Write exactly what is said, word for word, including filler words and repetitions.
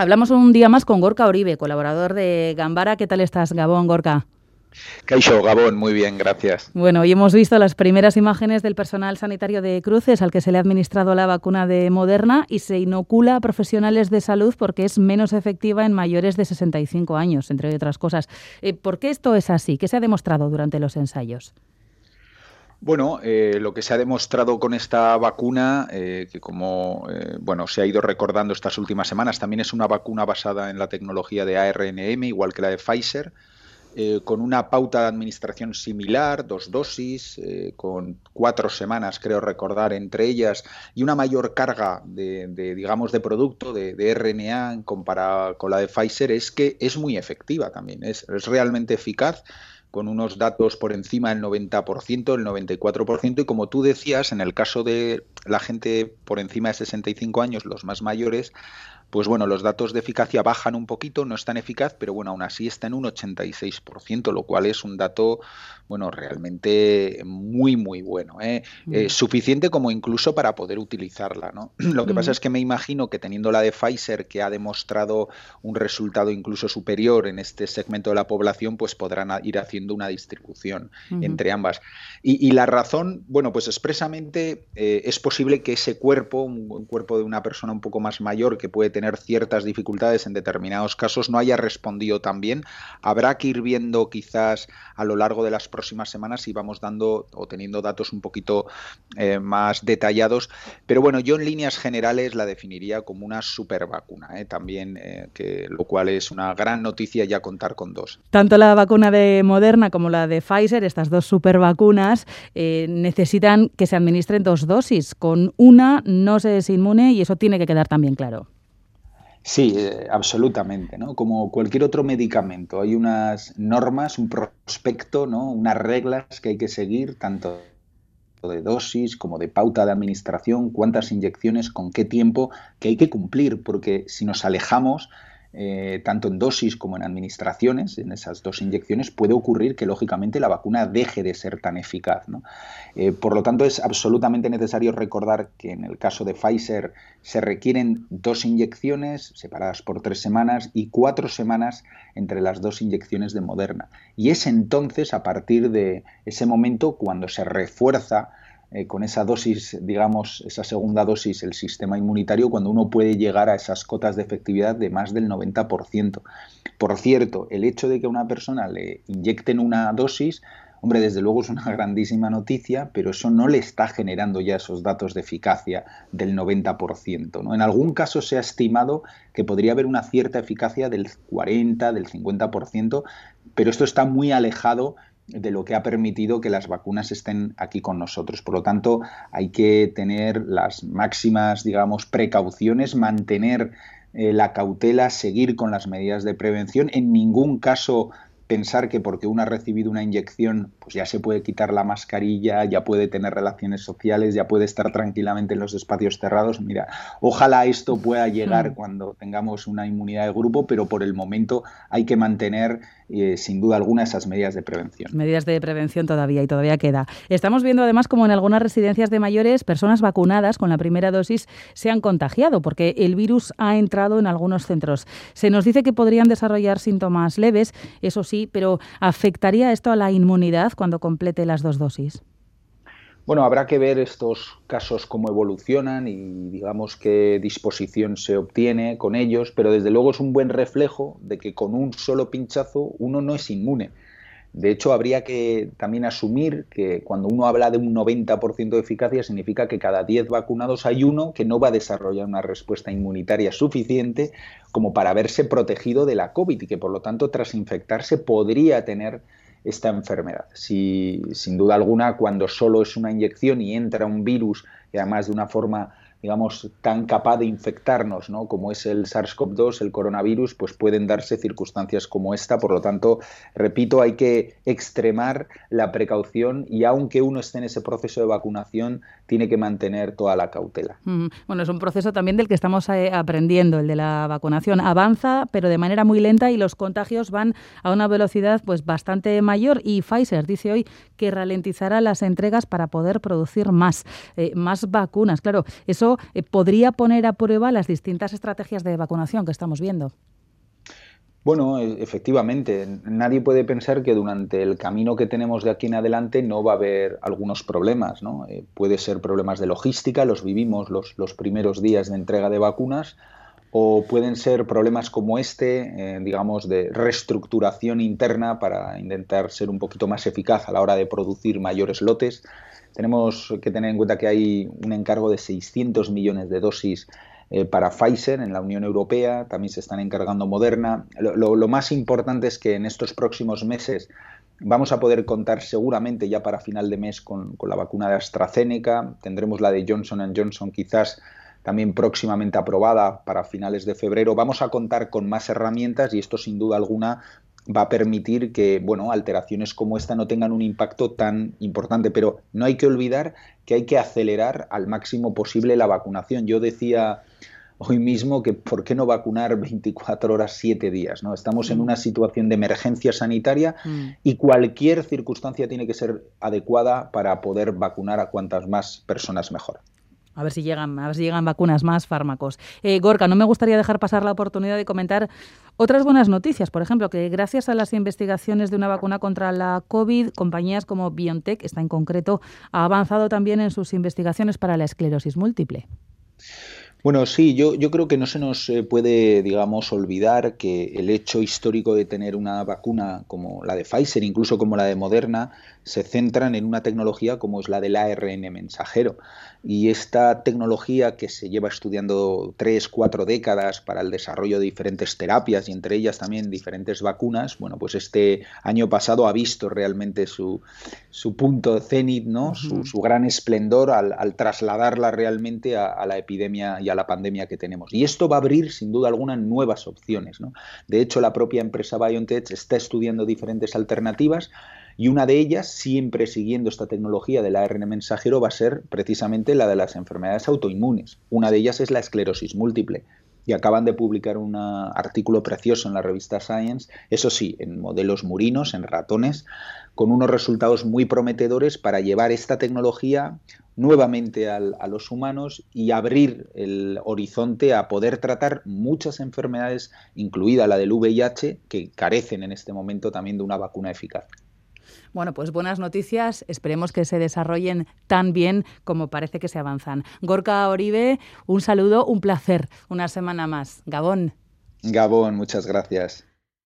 Hablamos un día más con Gorka Oribe, colaborador de Gambara. ¿Qué tal estás, Gabón, Gorka? Kaixo, Gabón, muy bien, gracias. Bueno, hoy hemos visto las primeras imágenes del personal sanitario de Cruces al que se le ha administrado la vacuna de Moderna y se inocula a profesionales de salud porque es menos efectiva en mayores de sesenta y cinco años, entre otras cosas. Eh, ¿Por qué esto es así? ¿Qué se ha demostrado durante los ensayos? Bueno, eh, lo que se ha demostrado con esta vacuna, eh, que como eh, bueno se ha ido recordando estas últimas semanas, también es una vacuna basada en la tecnología de A R N M, igual que la de Pfizer, eh, con una pauta de administración similar, dos dosis, eh, con cuatro semanas, creo recordar, entre ellas, y una mayor carga de, de digamos, de producto, de, de R N A, comparada con la de Pfizer, es que es muy efectiva también, es, es realmente eficaz, con unos datos por encima del noventa por ciento, el noventa y cuatro por ciento, y como tú decías, en el caso de la gente por encima de sesenta y cinco años, los más mayores, pues bueno, los datos de eficacia bajan un poquito, no es tan eficaz, pero bueno, aún así está en un ochenta y seis por ciento, lo cual es un dato, bueno, realmente muy, muy bueno, ¿eh? Mm. Eh, suficiente como incluso para poder utilizarla, ¿no? Lo que mm. pasa es que me imagino que teniendo la de Pfizer, que ha demostrado un resultado incluso superior en este segmento de la población, pues podrán ir haciendo una distribución mm. entre ambas. Y, y la razón, bueno, pues expresamente eh, es posible que ese cuerpo, un, un cuerpo de una persona un poco más mayor que puede tener tener ciertas dificultades en determinados casos, no haya respondido tan bien. Habrá que ir viendo quizás a lo largo de las próximas semanas si vamos dando o teniendo datos un poquito eh, más detallados. Pero bueno, yo en líneas generales la definiría como una super vacuna, ¿eh? También, eh, que, lo cual es una gran noticia ya contar con dos. Tanto la vacuna de Moderna como la de Pfizer, estas dos super vacunas, eh, necesitan que se administren dos dosis. Con una no se es inmune y eso tiene que quedar también claro. Sí, eh, absolutamente, ¿no? Como cualquier otro medicamento, hay unas normas, un prospecto, ¿no? Unas reglas que hay que seguir, tanto de dosis como de pauta de administración, cuántas inyecciones, con qué tiempo, que hay que cumplir, porque si nos alejamos, eh, tanto en dosis como en administraciones, en esas dos inyecciones, puede ocurrir que lógicamente la vacuna deje de ser tan eficaz, ¿no? Eh, por lo tanto, es absolutamente necesario recordar que en el caso de Pfizer se requieren dos inyecciones separadas por tres semanas y cuatro semanas entre las dos inyecciones de Moderna. Y es entonces, a partir de ese momento, cuando se refuerza Eh, con esa dosis, digamos, esa segunda dosis, el sistema inmunitario, cuando uno puede llegar a esas cotas de efectividad de más del noventa por ciento. Por cierto, el hecho de que a una persona le inyecten una dosis, hombre, desde luego es una grandísima noticia, pero eso no le está generando ya esos datos de eficacia del noventa por ciento, ¿no? En algún caso se ha estimado que podría haber una cierta eficacia del cuarenta, del cincuenta por ciento, pero esto está muy alejado de lo que ha permitido que las vacunas estén aquí con nosotros. Por lo tanto, hay que tener las máximas, digamos, precauciones, mantener eh, la cautela, seguir con las medidas de prevención. En ningún caso pensar que porque uno ha recibido una inyección, pues ya se puede quitar la mascarilla, ya puede tener relaciones sociales, ya puede estar tranquilamente en los espacios cerrados. Mira, ojalá esto pueda llegar cuando tengamos una inmunidad de grupo, pero por el momento hay que mantener Eh, sin duda alguna esas medidas de prevención. Medidas de prevención todavía y todavía queda. Estamos viendo además como en algunas residencias de mayores personas vacunadas con la primera dosis se han contagiado porque el virus ha entrado en algunos centros. Se nos dice que podrían desarrollar síntomas leves, eso sí, pero ¿afectaría esto a la inmunidad cuando complete las dos dosis? Bueno, habrá que ver estos casos cómo evolucionan y digamos qué disposición se obtiene con ellos, pero desde luego es un buen reflejo de que con un solo pinchazo uno no es inmune. De hecho, habría que también asumir que cuando uno habla de un noventa por ciento de eficacia significa que cada diez vacunados hay uno que no va a desarrollar una respuesta inmunitaria suficiente como para haberse protegido de la COVID y que por lo tanto tras infectarse podría tener esta enfermedad. Si, sin duda alguna, cuando solo es una inyección y entra un virus, y además de una forma, digamos, tan capaz de infectarnos, ¿no?, como es el SARS CoV dos, el coronavirus, pues pueden darse circunstancias como esta. Por lo tanto, repito, hay que extremar la precaución y aunque uno esté en ese proceso de vacunación, tiene que mantener toda la cautela. Mm, bueno, es un proceso también del que estamos eh, aprendiendo, el de la vacunación. Avanza, pero de manera muy lenta y los contagios van a una velocidad pues bastante mayor y Pfizer dice hoy que ralentizará las entregas para poder producir más, eh, más vacunas. Claro, eso esto eh, podría poner a prueba las distintas estrategias de vacunación que estamos viendo. Bueno, efectivamente, nadie puede pensar que durante el camino que tenemos de aquí en adelante no va a haber algunos problemas, ¿no? Eh, puede ser problemas de logística, los vivimos los, los primeros días de entrega de vacunas, o pueden ser problemas como este, eh, digamos, de reestructuración interna para intentar ser un poquito más eficaz a la hora de producir mayores lotes. Tenemos que tener en cuenta que hay un encargo de seiscientos millones de dosis Eh, para Pfizer en la Unión Europea, también se están encargando Moderna. Lo, lo, lo más importante es que en estos próximos meses vamos a poder contar seguramente ya para final de mes con, con la vacuna de AstraZeneca, tendremos la de Johnson and Johnson quizás también próximamente aprobada para finales de febrero. Vamos a contar con más herramientas y esto sin duda alguna va a permitir que, bueno, alteraciones como esta no tengan un impacto tan importante, pero no hay que olvidar que hay que acelerar al máximo posible la vacunación. Yo decía hoy mismo que ¿por qué no vacunar veinticuatro horas, siete días? ¿No? Estamos mm. en una situación de emergencia sanitaria mm. y cualquier circunstancia tiene que ser adecuada para poder vacunar a cuantas más personas mejor. A ver si llegan, a ver si llegan vacunas, más fármacos. Eh, Gorka, no me gustaría dejar pasar la oportunidad de comentar otras buenas noticias. Por ejemplo, que gracias a las investigaciones de una vacuna contra la COVID, compañías como BioNTech, esta en concreto, ha avanzado también en sus investigaciones para la esclerosis múltiple. Bueno, sí, yo, yo creo que no se nos puede, digamos, olvidar que el hecho histórico de tener una vacuna como la de Pfizer, incluso como la de Moderna, se centran en una tecnología como es la del A R N mensajero. Y esta tecnología que se lleva estudiando tres, cuatro décadas para el desarrollo de diferentes terapias y entre ellas también diferentes vacunas, bueno, pues este año pasado ha visto realmente su, su punto cenit, ¿no? Uh-huh. su, su gran esplendor al, al trasladarla realmente a, a la epidemia y a la pandemia que tenemos. Y esto va a abrir, sin duda alguna, nuevas opciones, ¿no? De hecho, la propia empresa BioNTech está estudiando diferentes alternativas y una de ellas, siempre siguiendo esta tecnología del A R N mensajero, va a ser precisamente la de las enfermedades autoinmunes. Una de ellas es la esclerosis múltiple. Y acaban de publicar un artículo precioso en la revista Science, eso sí, en modelos murinos, en ratones, con unos resultados muy prometedores para llevar esta tecnología nuevamente al, a los humanos y abrir el horizonte a poder tratar muchas enfermedades, incluida la del V I H, que carecen en este momento también de una vacuna eficaz. Bueno, pues buenas noticias. Esperemos que se desarrollen tan bien como parece que se avanzan. Gorka Oribe, un saludo, un placer. Una semana más. Gabón. Gabón, muchas gracias.